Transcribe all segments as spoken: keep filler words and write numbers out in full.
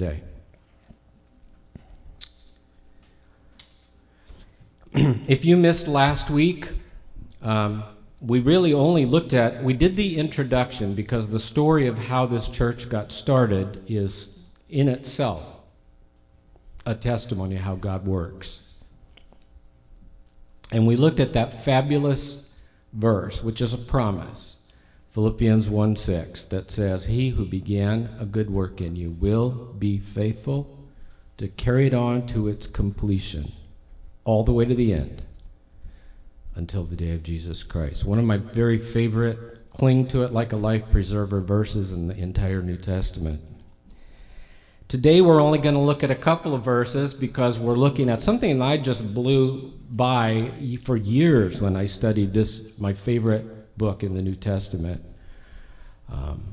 today. If you missed last week, um, we really only looked at, we did the introduction because the story of how this church got started is in itself a testimony of how God works. And we looked at that fabulous verse, which is a promise, Philippians one six, that says, "He who began a good work in you will be faithful to carry it on to its completion, all the way to the end, until the day of Jesus Christ." One of my very favorite, cling to it like a life preserver verses in the entire New Testament. Today we're only going to look at a couple of verses because we're looking at something that I just blew by for years when I studied this, my favorite book in the New Testament. Um,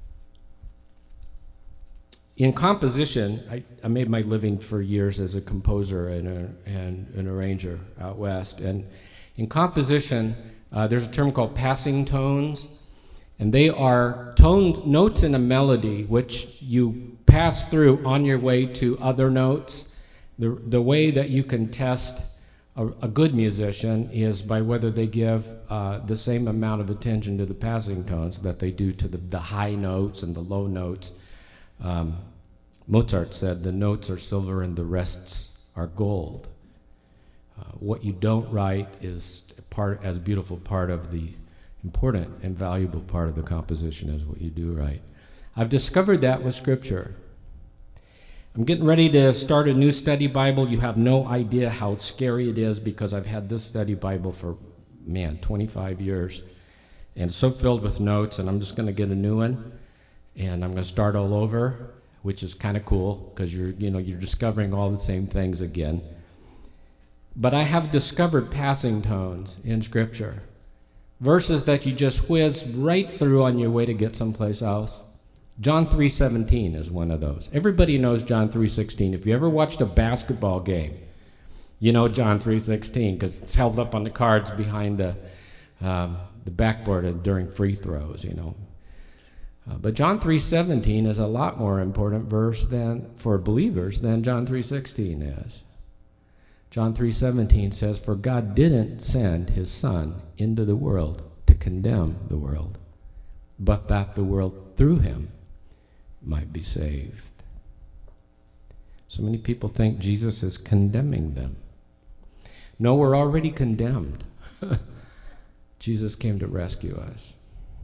in composition, I, I made my living for years as a composer and, a, and an arranger out west. And in composition, uh, there's a term called passing tones, and they are toned notes in a melody which you pass through on your way to other notes. The, the way that you can test a, a good musician is by whether they give uh, the same amount of attention to the passing tones that they do to the, the high notes and the low notes. Um, Mozart said, "The notes are silver and the rests are gold." Uh, what you don't write is part, as beautiful part of the important and valuable part of the composition as what you do write. I've discovered that with Scripture. I'm getting ready to start a new study Bible. You have no idea how scary it is because I've had this study Bible for, man, twenty-five years. And it's so filled with notes, and I'm just going to get a new one. And I'm going to start all over, which is kind of cool because you're, you know, you're discovering all the same things again. But I have discovered passing tones in Scripture. Verses that you just whiz right through on your way to get someplace else. John three seventeen is one of those. Everybody knows John three sixteen. If you ever watched a basketball game, you know John three sixteen because it's held up on the cards behind the, um, the backboard during free throws, you know. Uh, but John three seventeen is a lot more important verse than for believers than John three sixteen is. John three seventeen says, "For God didn't send his Son into the world to condemn the world, but that the world through him might be saved." So many people think Jesus is condemning them. No, we're already condemned. Jesus came to rescue us.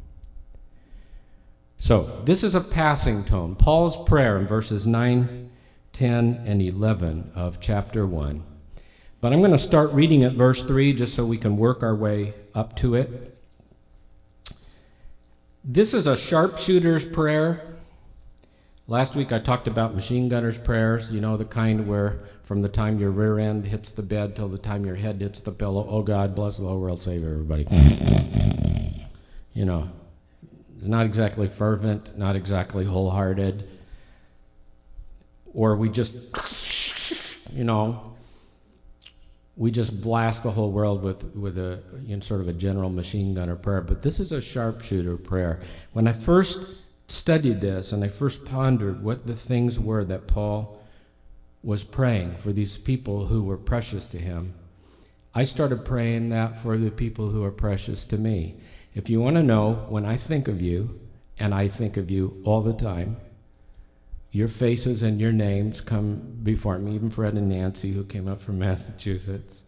So this is a passing tone. Paul's prayer in verses nine, ten, and eleven of chapter one. But I'm going to start reading at verse three just so we can work our way up to it. This is a sharpshooter's prayer. Last week I talked about machine gunner's prayers, you know, the kind where from the time your rear end hits the bed till the time your head hits the pillow, "Oh God, bless the whole world, save everybody." You know, it's not exactly fervent, not exactly wholehearted. Or we just, you know, we just blast the whole world with, with a, you know, sort of a general machine gunner prayer. But this is a sharpshooter prayer. When I first studied this and I first pondered what the things were that Paul was praying for these people who were precious to him, I started praying that for the people who are precious to me. If you want to know, when I think of you, and I think of you all the time, your faces and your names come before me, even Fred and Nancy, who came up from Massachusetts.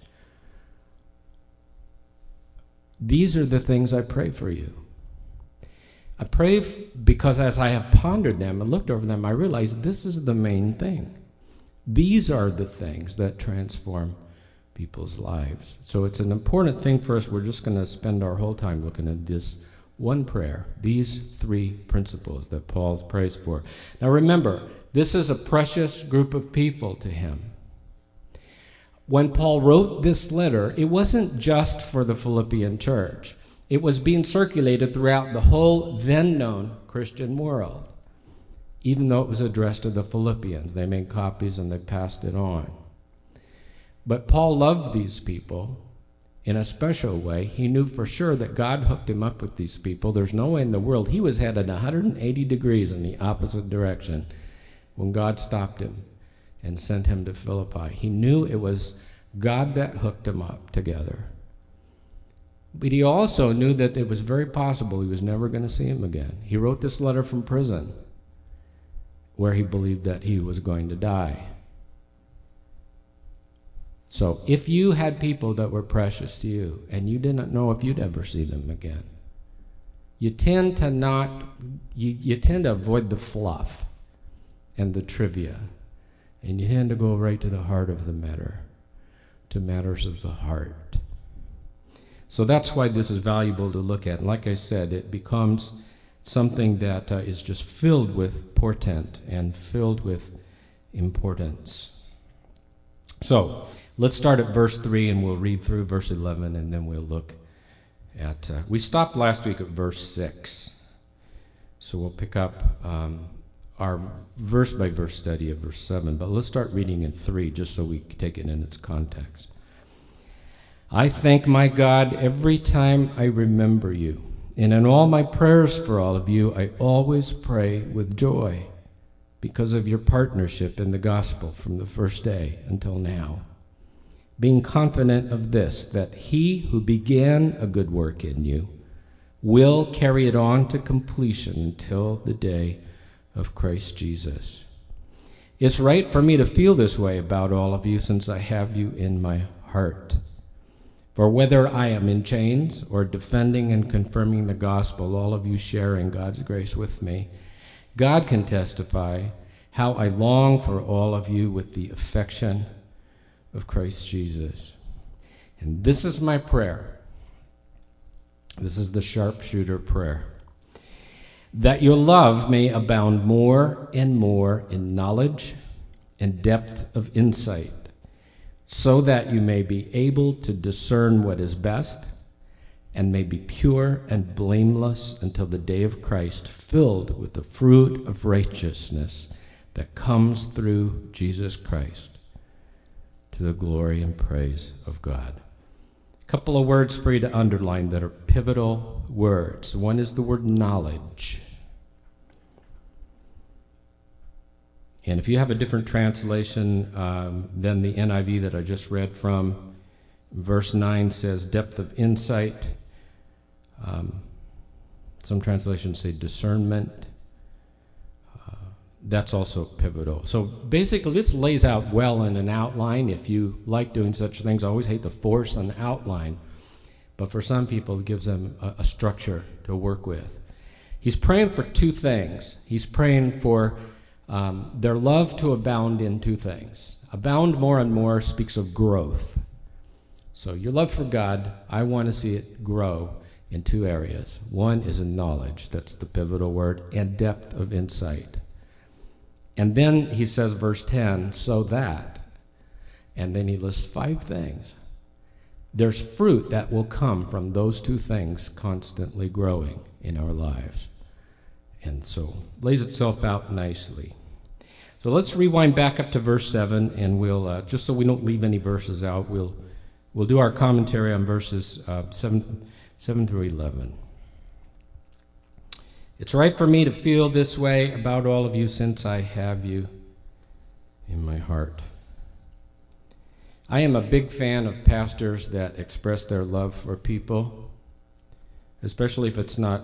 These are the things I pray for you. I pray f- because as I have pondered them and looked over them, I realized this is the main thing. These are the things that transform people's lives. So it's an important thing for us. We're just going to spend our whole time looking at this one prayer, these three principles that Paul prays for. Now remember, this is a precious group of people to him. When Paul wrote this letter, it wasn't just for the Philippian church. It was being circulated throughout the whole then-known Christian world. Even though it was addressed to the Philippians, they made copies and they passed it on. But Paul loved these people in a special way. He knew for sure that God hooked him up with these people. There's no way in the world. He was headed one hundred eighty degrees in the opposite direction when God stopped him and sent him to Philippi. He knew it was God that hooked them up together. But he also knew that it was very possible he was never going to see him again. He wrote this letter from prison where he believed that he was going to die. So if you had people that were precious to you and you didn't know if you'd ever see them again, you tend to not, you, you tend to avoid the fluff and the trivia, and you tend to go right to the heart of the matter, to matters of the heart. So that's why this is valuable to look at. And like I said, it becomes something that uh, is just filled with portent and filled with importance. So let's start at verse three, and we'll read through verse eleven, and then we'll look at, uh, we stopped last week at verse six. So we'll pick up um, our verse-by-verse study of verse seven. But let's start reading in three, just so we can take it in its context. I thank my God every time I remember you, and in all my prayers for all of you, I always pray with joy because of your partnership in the gospel from the first day until now, being confident of this, that he who began a good work in you will carry it on to completion until the day of Christ Jesus. It's right for me to feel this way about all of you, since I have you in my heart. For whether I am in chains or defending and confirming the gospel, all of you sharing God's grace with me, God can testify how I long for all of you with the affection of Christ Jesus. And this is my prayer. This is the sharpshooter prayer. That your love may abound more and more in knowledge and depth of insight, so that you may be able to discern what is best and may be pure and blameless until the day of Christ, filled with the fruit of righteousness that comes through Jesus Christ, to the glory and praise of God. A couple of words for you to underline that are pivotal words. One is the word knowledge. And if you have a different translation um, than the N I V that I just read from, verse nine says depth of insight. Um, some translations say discernment. Uh, that's also pivotal. So basically, this lays out well in an outline. If you like doing such things, I always hate the force on the outline. But for some people, it gives them a, a structure to work with. He's praying for two things. He's praying for Um, their love to abound in two things. Abound more and more speaks of growth. So your love for God, I want to see it grow in two areas. One is in knowledge, that's the pivotal word, and depth of insight. And then he says, verse ten, so that, and then he lists five things. There's fruit that will come from those two things constantly growing in our lives. And so lays itself out nicely. So let's rewind back up to verse seven, and we'll, uh, just so we don't leave any verses out, we'll, we'll do our commentary on verses uh, seven, seven through eleven. It's right for me to feel this way about all of you, since I have you in my heart. I am a big fan of pastors that express their love for people, especially if it's not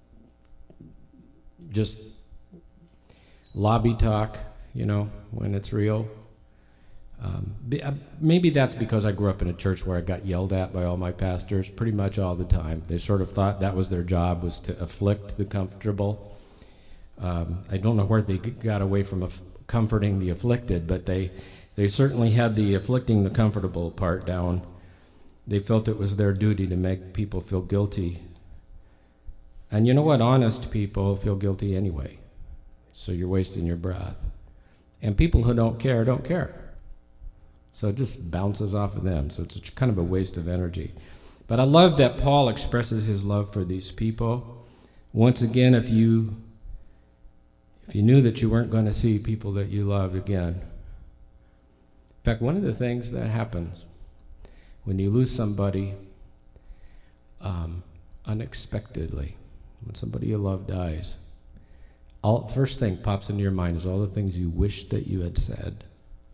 just lobby talk, you know, when it's real. Um, maybe that's because I grew up in a church where I got yelled at by all my pastors pretty much all the time. They sort of thought that was their job, was to afflict the comfortable. Um, I don't know where they got away from aff- comforting the afflicted, but they, they certainly had the afflicting the comfortable part down. They felt it was their duty to make people feel guilty. And you know what? Honest people feel guilty anyway. So you're wasting your breath. And people who don't care, don't care. So it just bounces off of them. So it's kind of a waste of energy. But I love that Paul expresses his love for these people. Once again, if you if you knew that you weren't going to see people that you loved again. In fact, one of the things that happens when you lose somebody um, unexpectedly, when somebody you love dies, all first thing pops into your mind is all the things you wish that you had said.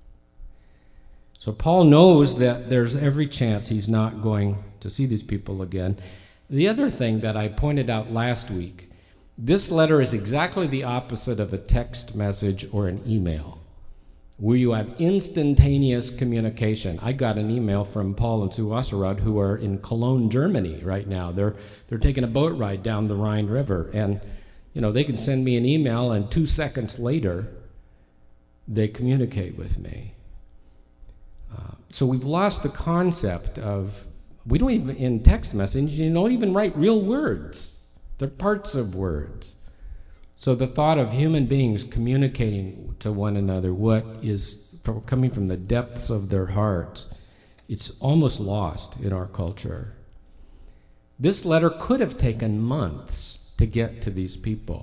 So Paul knows that there's every chance he's not going to see these people again. The other thing that I pointed out last week, this letter is exactly the opposite of a text message or an email, where you have instantaneous communication. I got an email from Paul and Sue Wasserud, who are in Cologne, Germany right now. They're they're taking a boat ride down the Rhine River, and you know they can send me an email, and two seconds later, they communicate with me. Uh, so we've lost the concept of, we don't even, in text message, you don't even write real words. They're parts of words. So the thought of human beings communicating to one another what is from, coming from the depths of their hearts, it's almost lost in our culture. This letter could have taken months to get to these people.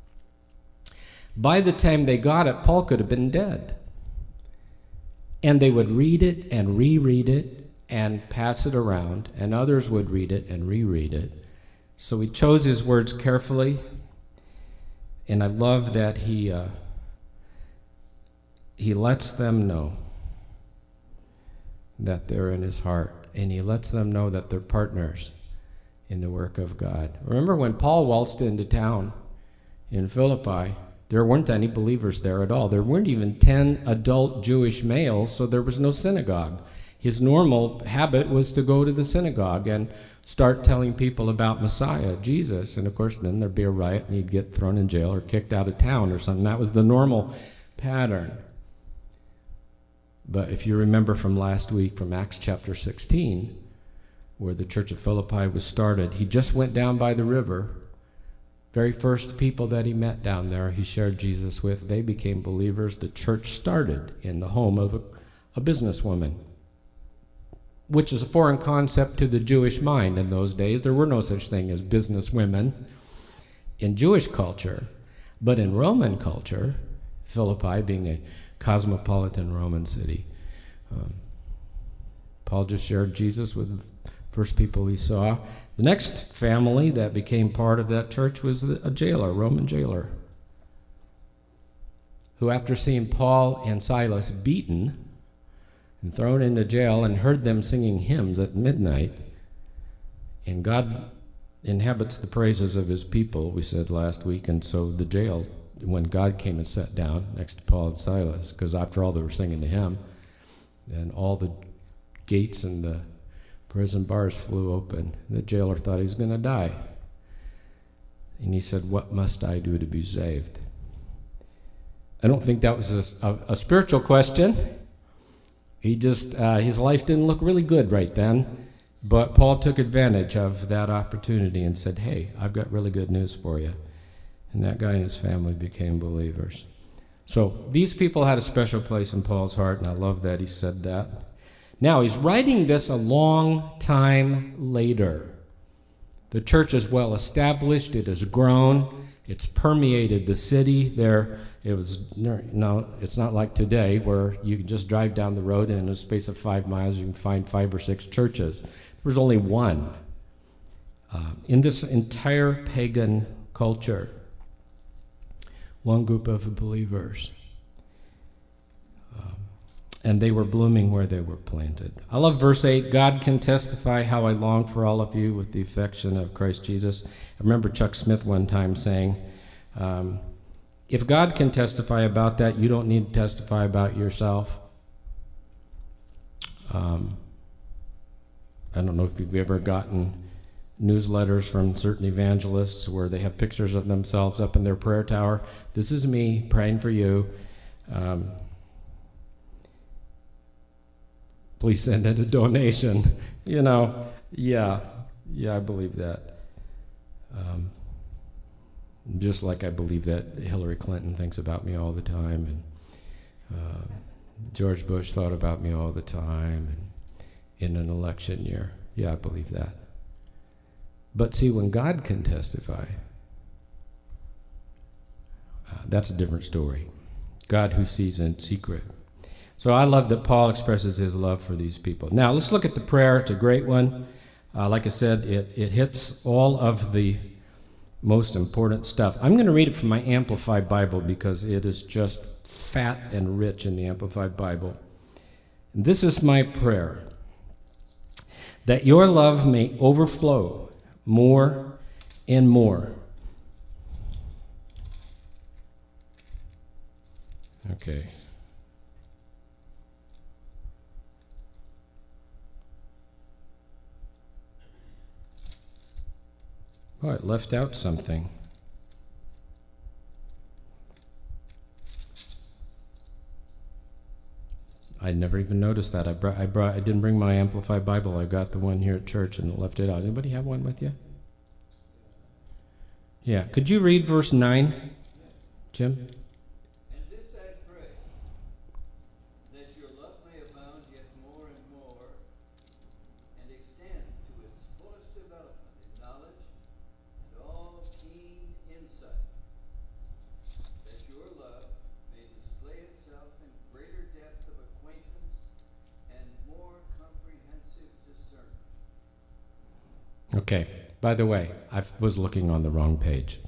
By the time they got it, Paul could have been dead. And they would read it and reread it and pass it around, and others would read it and reread it. So he chose his words carefully, and I love that he uh, he lets them know that they're in his heart, and he lets them know that they're partners in the work of God. Remember when Paul waltzed into town in Philippi, there weren't any believers there at all. There weren't even ten adult Jewish males, so there was no synagogue. His normal habit was to go to the synagogue and start telling people about Messiah, Jesus, and of course then there'd be a riot and he'd get thrown in jail or kicked out of town or something. That was the normal pattern. But if you remember from last week, from Acts chapter sixteen, where the church of Philippi was started, he just went down by the river. Very first people that he met down there, he shared Jesus with, they became believers. The church started in the home of a, a businesswoman, which is a foreign concept to the Jewish mind in those days. There were no such thing as businesswomen in Jewish culture. But in Roman culture, Philippi being a cosmopolitan Roman city, um, Paul just shared Jesus with the first people he saw. The next family that became part of that church was a jailer, a Roman jailer, who after seeing Paul and Silas beaten and thrown into jail and heard them singing hymns at midnight, and God inhabits the praises of his people, we said last week, and so the jail, when God came and sat down next to Paul and Silas, because after all they were singing to him, and all the gates and the prison bars flew open. The jailer thought he was going to die. And he said, "What must I do to be saved?" I don't think that was a, a, a spiritual question. He just, uh, his life didn't look really good right then. But Paul took advantage of that opportunity and said, "Hey, I've got really good news for you." And that guy and his family became believers. So these people had a special place in Paul's heart, and I love that he said that. Now, he's writing this a long time later. The church is well established. It has grown. It's permeated the city. There, it was no. It's not like today where you can just drive down the road and in a space of five miles you can find five or six churches. There was only one uh, in this entire pagan culture. One group of believers. And they were blooming where they were planted. I love verse eight. God can testify how I long for all of you with the affection of Christ Jesus. I remember Chuck Smith one time saying, um, if God can testify about that, you don't need to testify about yourself. Um, I don't know if you've ever gotten newsletters from certain evangelists where they have pictures of themselves up in their prayer tower. This is me praying for you. Um, Please send in a donation. You know, yeah, yeah, I believe that. Um, just like I believe that Hillary Clinton thinks about me all the time, and uh, George Bush thought about me all the time, and in an election year. Yeah, I believe that. But see, when God can testify, uh, that's a different story. God who sees in secret. So I love that Paul expresses his love for these people. Now, let's look at the prayer. It's a great one. Uh, like I said, it, it hits all of the most important stuff. I'm going to read it from my Amplified Bible because it is just fat and rich in the Amplified Bible. And this is my prayer, that your love may overflow more and more. Okay. Oh, it left out something. I never even noticed that. I brought, I brought, I didn't bring my Amplified Bible. I got the one here at church and left it out. Anybody have one with you? Yeah. Could you read verse nine, Jim? Okay, by the way, I was looking on the wrong page.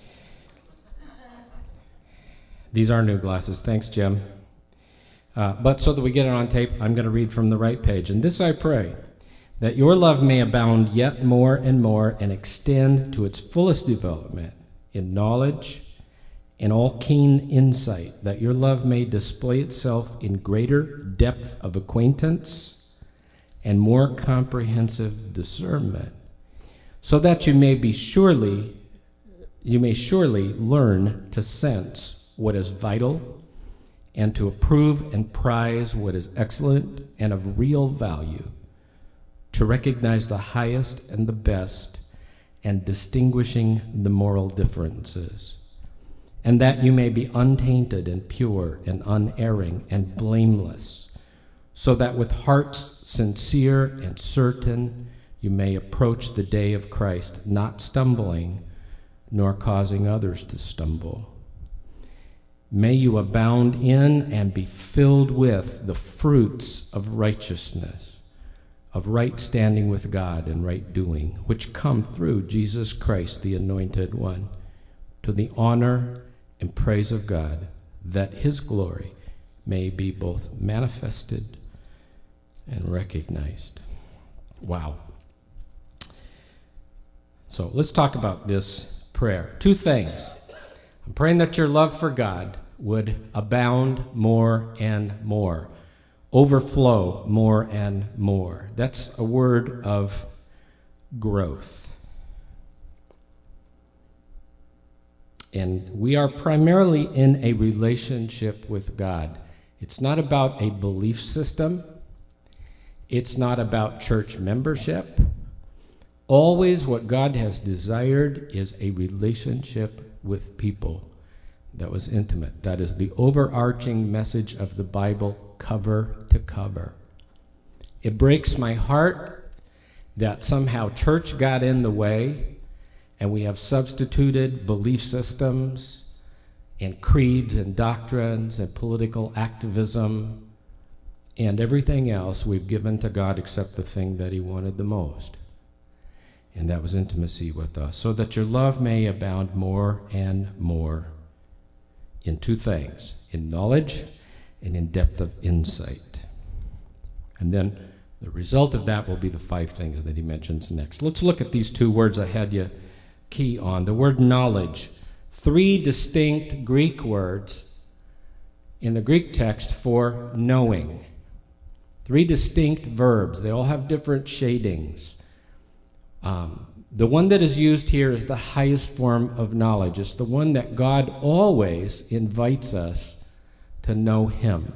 These are new glasses. Thanks, Jim. Uh, but so that we get it on tape, I'm going to read from the right page. And this I pray, that your love may abound yet more and more and extend to its fullest development in knowledge and all keen insight, that your love may display itself in greater depth of acquaintance and more comprehensive discernment, so that you may be surely, you may surely learn to sense what is vital and to approve and prize what is excellent and of real value, to recognize the highest and the best and distinguishing the moral differences, and that you may be untainted and pure and unerring and blameless, so that with hearts sincere and certain you may approach the day of Christ, not stumbling, nor causing others to stumble. May you abound in and be filled with the fruits of righteousness, of right standing with God and right doing, which come through Jesus Christ, the Anointed One, to the honor and praise of God, that his glory may be both manifested and recognized. Wow. So let's talk about this prayer. Two things. I'm praying that your love for God would abound more and more, overflow more and more. That's a word of growth. And we are primarily in a relationship with God. It's not about a belief system. It's not about church membership. Always what God has desired is a relationship with people that was intimate. That is the overarching message of the Bible, cover to cover. It breaks my heart that somehow church got in the way and we have substituted belief systems and creeds and doctrines and political activism and everything else we've given to God except the thing that he wanted the most. And that was intimacy with us, so that your love may abound more and more in two things, in knowledge and in depth of insight. And then the result of that will be the five things that he mentions next. Let's look at these two words I had you key on. The word knowledge, three distinct Greek words in the Greek text for knowing. Three distinct verbs. They all have different shadings. Um, the one that is used here is the highest form of knowledge. It's the one that God always invites us to know him.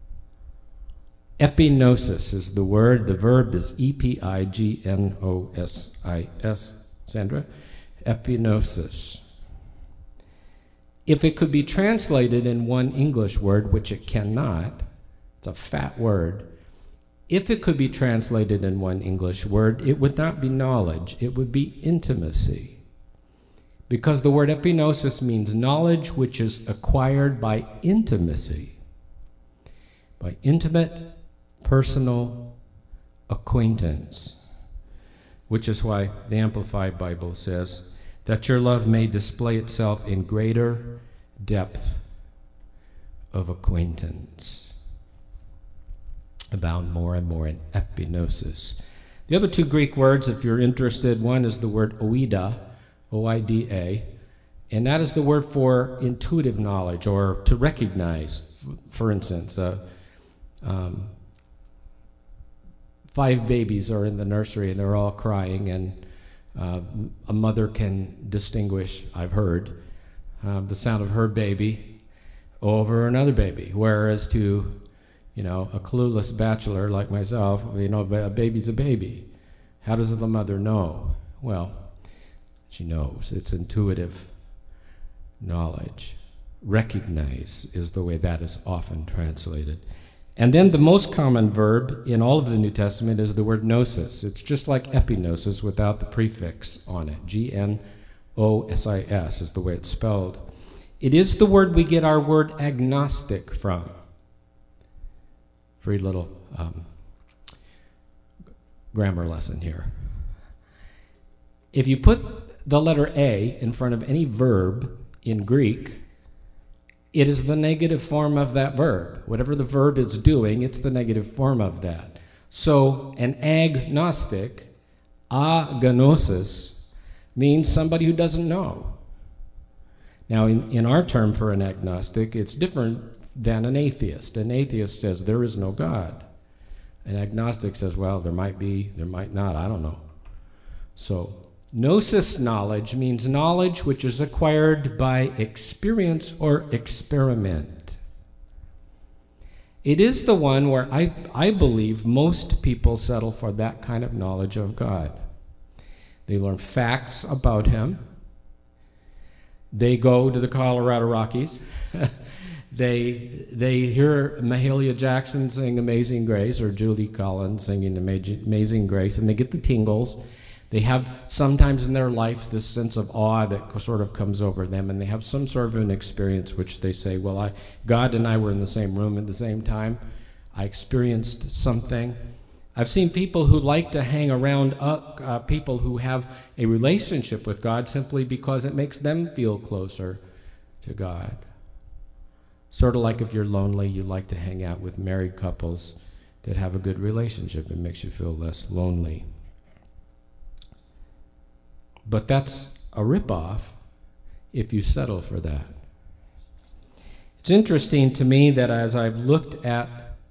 Epignosis is the word. The verb is E P I G N O S I S. Sandra? Epignosis. If it could be translated in one English word, which it cannot, it's a fat word. If it could be translated in one English word, it would not be knowledge, it would be intimacy. Because the word epignosis means knowledge which is acquired by intimacy, by intimate, personal acquaintance, which is why the Amplified Bible says that your love may display itself in greater depth of acquaintance, abound more and more in epinosis. The other two Greek words, if you're interested, one is the word oida, O I D A, and that is the word for intuitive knowledge or to recognize. For instance, uh, um, five babies are in the nursery and they're all crying, and uh, a mother can distinguish, I've heard, uh, the sound of her baby over another baby, whereas to, you know, a clueless bachelor like myself, you know, a baby's a baby. How does the mother know? Well, she knows. It's intuitive knowledge. Recognize is the way that is often translated. And then the most common verb in all of the New Testament is the word gnosis. It's just like epinosis without the prefix on it. G N O S I S is the way it's spelled. It is the word we get our word agnostic from. Free little um, grammar lesson here. If you put the letter A in front of any verb in Greek, it is the negative form of that verb. Whatever the verb is doing, it's the negative form of that. So an agnostic, agnosis, means somebody who doesn't know. Now, in, in our term for an agnostic, it's different than an atheist. An atheist says there is no God. An agnostic says, well, there might be, there might not, I don't know. So gnosis knowledge means knowledge which is acquired by experience or experiment. It is the one where I, I believe most people settle for that kind of knowledge of God. They learn facts about him. They go to the Colorado Rockies. They they hear Mahalia Jackson sing Amazing Grace, or Judy Collins singing Amazing Grace, and they get the tingles. They have sometimes in their life this sense of awe that sort of comes over them, and they have some sort of an experience which they say, well, I, God and I were in the same room at the same time. I experienced something. I've seen people who like to hang around uh, uh, people who have a relationship with God simply because it makes them feel closer to God. Sort of like if you're lonely, you like to hang out with married couples that have a good relationship. It makes you feel less lonely. But that's a ripoff if you settle for that. It's interesting to me that as I've looked at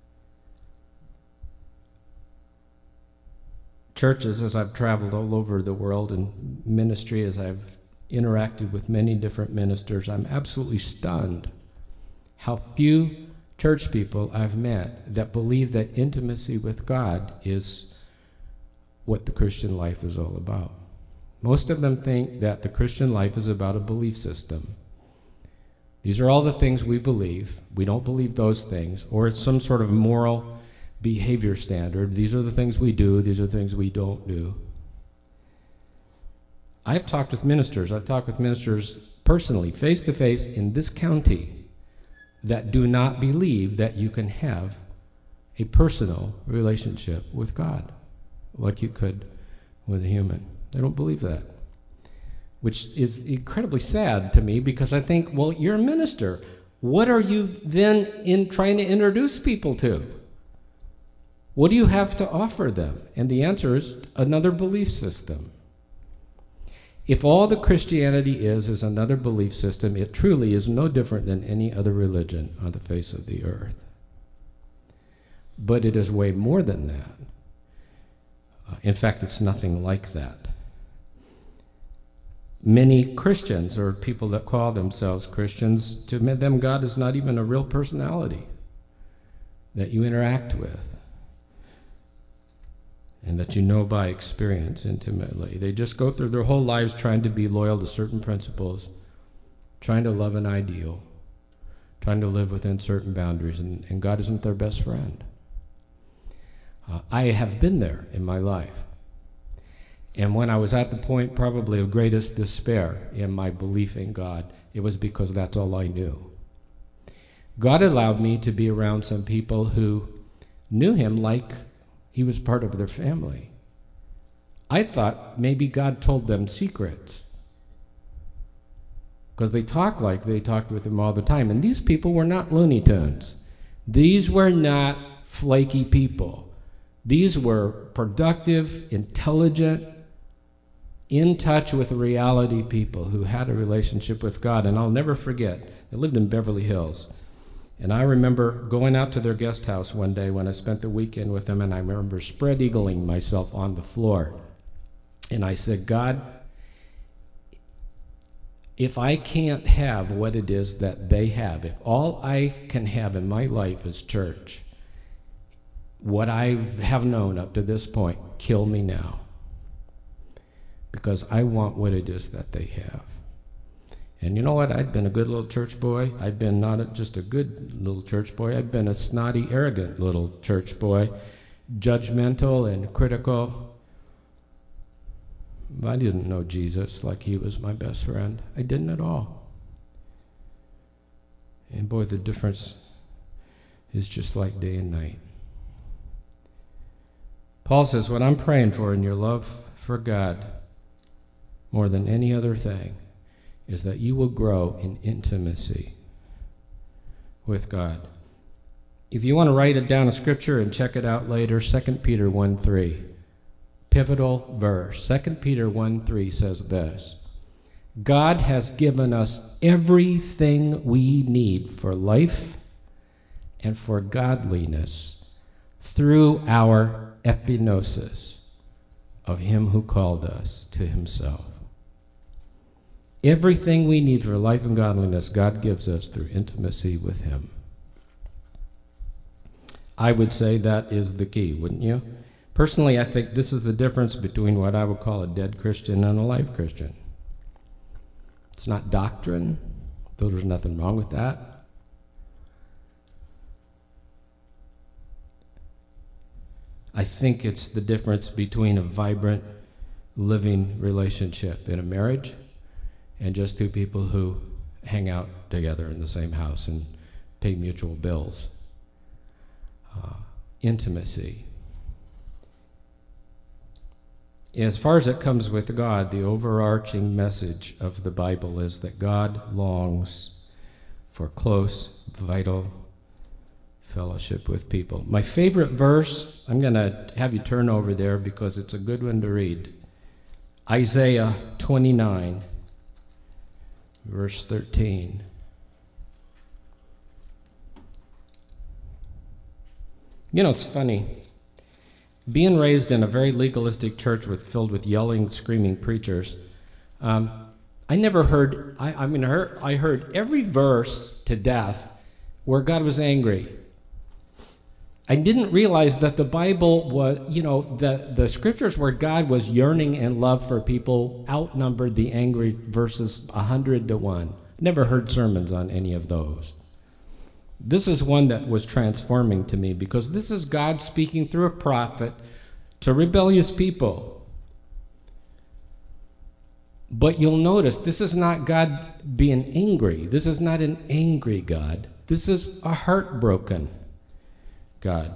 churches, as I've traveled all over the world in ministry, as I've interacted with many different ministers, I'm absolutely stunned how few church people I've met that believe that intimacy with God is what the Christian life is all about. Most of them think that the Christian life is about a belief system. These are all the things we believe. We don't believe those things. Or it's some sort of moral behavior standard. These are the things we do. These are the things we don't do. I've talked with ministers. I've talked with ministers personally, face to face, in this county that do not believe that you can have a personal relationship with God like you could with a human. They don't believe that, which is incredibly sad to me, because I think, well, you're a minister. What are you then in trying to introduce people to? What do you have to offer them? And the answer is another belief system. If all that Christianity is is another belief system, it truly is no different than any other religion on the face of the earth. But it is way more than that. Uh, in fact, it's nothing like that. Many Christians, or people that call themselves Christians, to them God is not even a real personality that you interact with and that you know by experience intimately. They just go through their whole lives trying to be loyal to certain principles, trying to love an ideal, trying to live within certain boundaries, and, and God isn't their best friend. Uh, I have been there in my life. And when I was at the point probably of greatest despair in my belief in God, it was because that's all I knew. God allowed me to be around some people who knew him like he was part of their family. I thought maybe God told them secrets. because they talked like they talked with him all the time. And these people were not Looney Tunes. These were not flaky people. These were productive, intelligent, in touch with reality people who had a relationship with God. And I'll never forget, they lived in Beverly Hills. And I remember going out to their guest house one day when I spent the weekend with them, and I remember spread-eagling myself on the floor. And I said, God, if I can't have what it is that they have, if all I can have in my life is church, what I have known up to this point, kill me now. Because I want what it is that they have. And you know what? I'd been a good little church boy. I'd been not a, just a good little church boy. I'd been a snotty, arrogant little church boy, judgmental and critical. I didn't know Jesus like he was my best friend. I didn't at all. And boy, the difference is just like day and night. Paul says, what I'm praying for in your love for God, more than any other thing, is that you will grow in intimacy with God. If you want to write it down in Scripture and check it out later, Second Peter one three, pivotal verse. Second Peter one three says this, God has given us everything we need for life and for godliness through our epignosis of him who called us to himself. Everything we need for life and godliness, God gives us through intimacy with him. I would say that is the key, wouldn't you? Personally, I think this is the difference between what I would call a dead Christian and a live Christian. It's not doctrine, though there's nothing wrong with that. I think it's the difference between a vibrant, living relationship in a marriage and just two people who hang out together in the same house and pay mutual bills. Uh, intimacy. As far as it comes with God, the overarching message of the Bible is that God longs for close, vital fellowship with people. My favorite verse, I'm going to have you turn over there because it's a good one to read. Isaiah twenty-nine. Verse thirteen. You know, it's funny. Being raised in a very legalistic church with, filled with yelling, screaming preachers, um, I never heard, I, I mean, I heard, I heard every verse to death where God was angry. I didn't realize that the Bible was, you know, the, the scriptures where God was yearning and love for people outnumbered the angry verses a hundred to one. Never heard sermons on any of those. This is one that was transforming to me because this is God speaking through a prophet to rebellious people. But you'll notice this is not God being angry. This is not an angry God. This is a heartbroken God,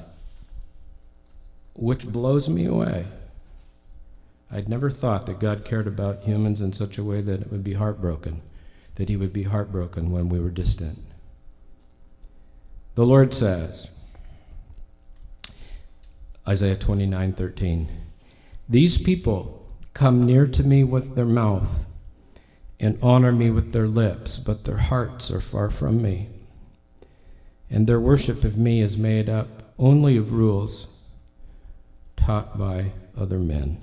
which blows me away. I'd never thought that God cared about humans in such a way that it would be heartbroken, that he would be heartbroken when we were distant. The Lord says, Isaiah twenty-nine thirteen, these people come near to me with their mouth and honor me with their lips, but their hearts are far from me. And their worship of me is made up only of rules taught by other men.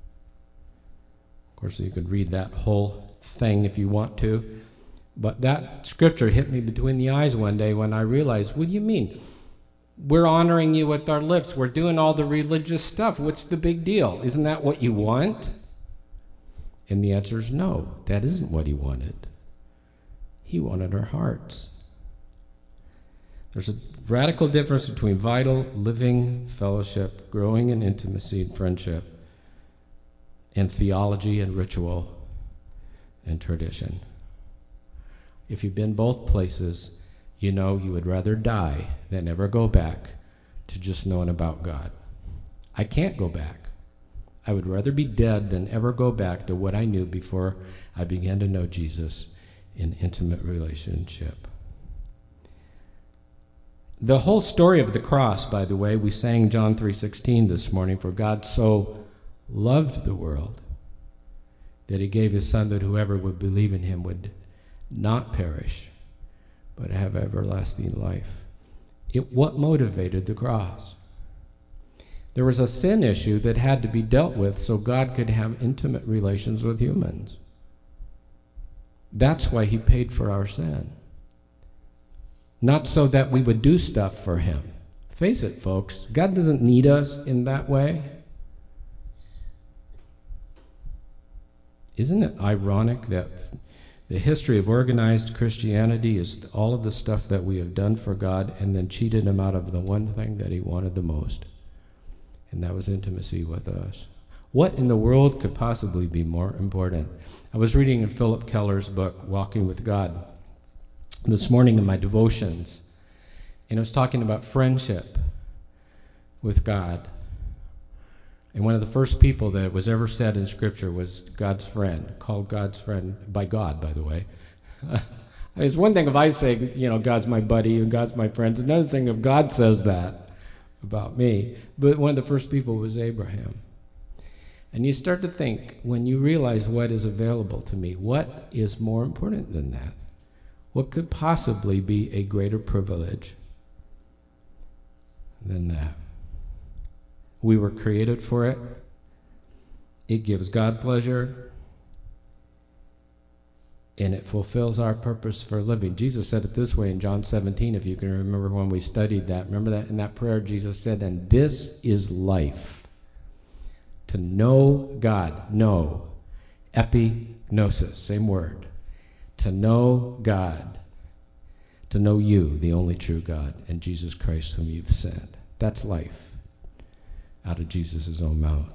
Of course, you could read that whole thing if you want to, but that scripture hit me between the eyes one day when I realized, what do you mean? We're honoring you with our lips. We're doing all the religious stuff. What's the big deal? Isn't that what you want? And the answer is no, that isn't what he wanted. He wanted our hearts. There's a radical difference between vital, living fellowship, growing in intimacy and friendship, and theology and ritual and tradition. If you've been both places, you know you would rather die than ever go back to just knowing about God. I can't go back. I would rather be dead than ever go back to what I knew before I began to know Jesus in intimate relationship. The whole story of the cross, by the way, we sang John three sixteen this morning, for God so loved the world that he gave his son that whoever would believe in him would not perish, but have everlasting life. It, what motivated the cross? There was a sin issue that had to be dealt with so God could have intimate relations with humans. That's why he paid for our sin. Not so that we would do stuff for him. Face it, folks, God doesn't need us in that way. Isn't it ironic that the history of organized Christianity is all of the stuff that we have done for God and then cheated him out of the one thing that he wanted the most, and that was intimacy with us. What in the world could possibly be more important? I was reading in Philip Keller's book, Walking with God, this morning in my devotions, and it was talking about friendship with God. And one of the first people that was ever said in Scripture was God's friend, called God's friend by God, by the way. It's one thing if I say, you know, God's my buddy and God's my friend. It's another thing if God says that about me. But one of the first people was Abraham. And you start to think, when you realize what is available to me, what is more important than that? What could possibly be a greater privilege than that? We were created for it. It gives God pleasure. And it fulfills our purpose for living. Jesus said it this way in John seventeen, if you can remember when we studied that. Remember that in that prayer Jesus said, and this is life, to know God, know, epignosis, same word, to know God, to know you, the only true God, and Jesus Christ whom you've sent. That's life out of Jesus' own mouth.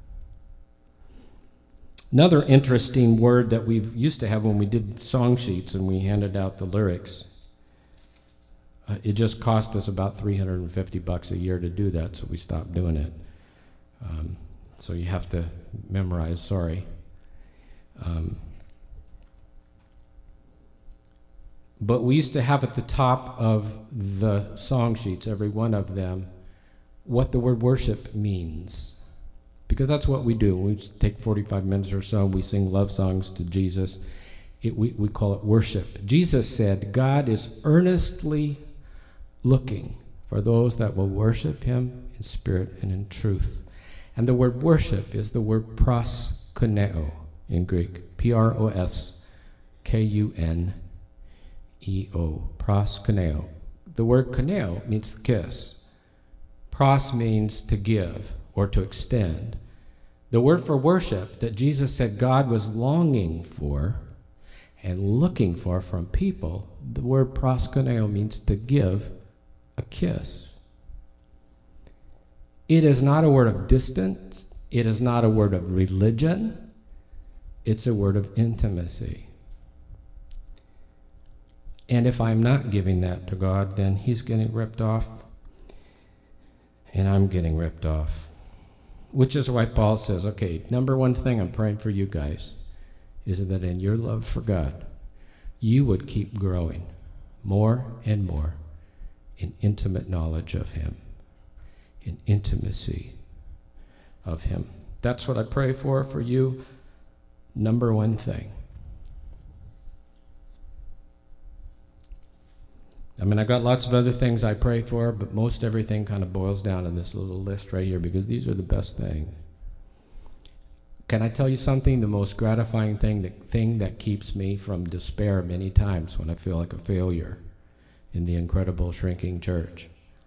Another interesting word that we used to have when we did song sheets and we handed out the lyrics, uh, it just cost us about three hundred fifty bucks a year to do that, so we stopped doing it. Um, so you have to memorize, sorry. Um, but we used to have at the top of the song sheets, every one of them, what the word worship means. Because that's what we do. We take forty-five minutes or so, we sing love songs to Jesus. It, we, we call it worship. Jesus said, God is earnestly looking for those that will worship him in spirit and in truth. And the word worship is the word proskuneo in Greek. P R O S K U N E O. Proskuneo. The word kuneo means kiss. Pros means to give or to extend. The word for worship that Jesus said God was longing for and looking for from people, the word proskuneo means to give a kiss. It is not a word of distance. It is not a word of religion. It's a word of intimacy. And if I'm not giving that to God, then he's getting ripped off and I'm getting ripped off. Which is why Paul says, okay, number one thing I'm praying for you guys is that in your love for God, you would keep growing more and more in intimate knowledge of him, in intimacy of him. That's what I pray for for you. Number one thing. I mean, I've got lots of other things I pray for, but most everything kind of boils down in this little list right here because these are the best things. Can I tell you something? The most gratifying thing, the thing that keeps me from despair many times when I feel like a failure in the incredible shrinking church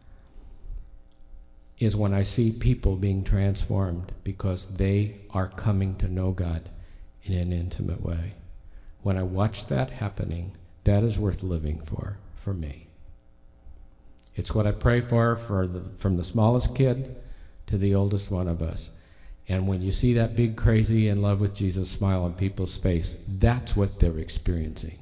is when I see people being transformed because they are coming to know God in an intimate way. When I watch that happening, that is worth living for, for me. It's what I pray for, for the, from the smallest kid to the oldest one of us. And when you see that big, crazy, in love with Jesus smile on people's face, that's what they're experiencing.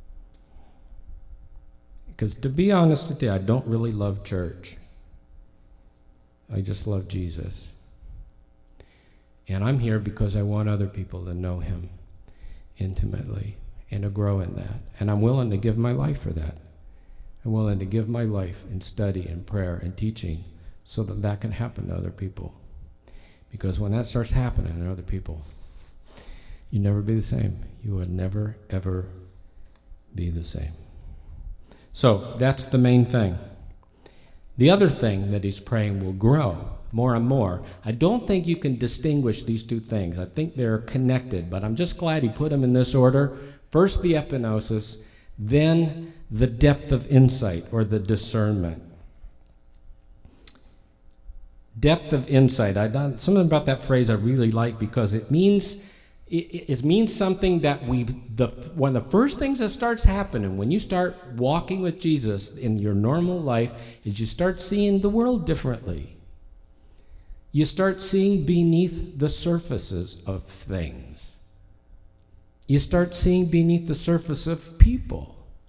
Because to be honest with you, I don't really love church. I just love Jesus. And I'm here because I want other people to know him intimately. and to grow in that. And I'm willing to give my life for that. I'm willing to give my life in study and prayer and teaching so that that can happen to other people. Because when that starts happening to other people, you'll never be the same. You will never, ever be the same. So that's the main thing. The other thing that he's praying will grow more and more. I don't think you can distinguish these two things. I think they're connected, but I'm just glad he put them in this order. First the epignosis, then the depth of insight or the discernment. Depth of insight. I done something about that phrase I really like because it means it, it means something that we the one of the first things that starts happening when you start walking with Jesus in your normal life is you start seeing the world differently. You start seeing beneath the surfaces of things. You start seeing beneath the surface of people.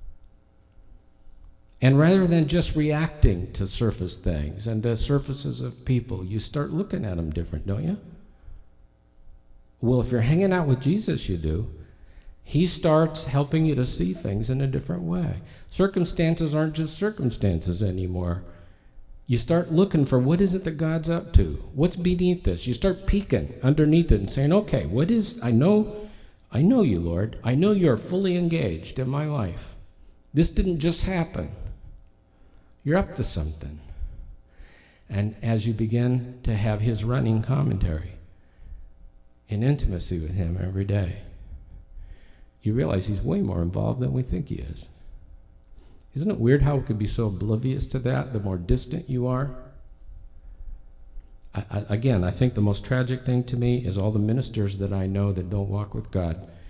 And rather than just reacting to surface things and the surfaces of people, you start looking at them different, don't you? Well, if you're hanging out with Jesus, you do. He starts helping you to see things in a different way. Circumstances aren't just circumstances anymore. You start looking for what is it that God's up to? What's beneath this? You start peeking underneath it and saying, okay, what is, I know, I know you, Lord. I know you're fully engaged in my life. This didn't just happen. You're up to something. And as you begin to have his running commentary in intimacy with him every day, you realize he's way more involved than we think he is. Isn't it weird how it could be so oblivious to that the more distant you are? I, I, again, I think the most tragic thing to me is all the ministers that I know that don't walk with God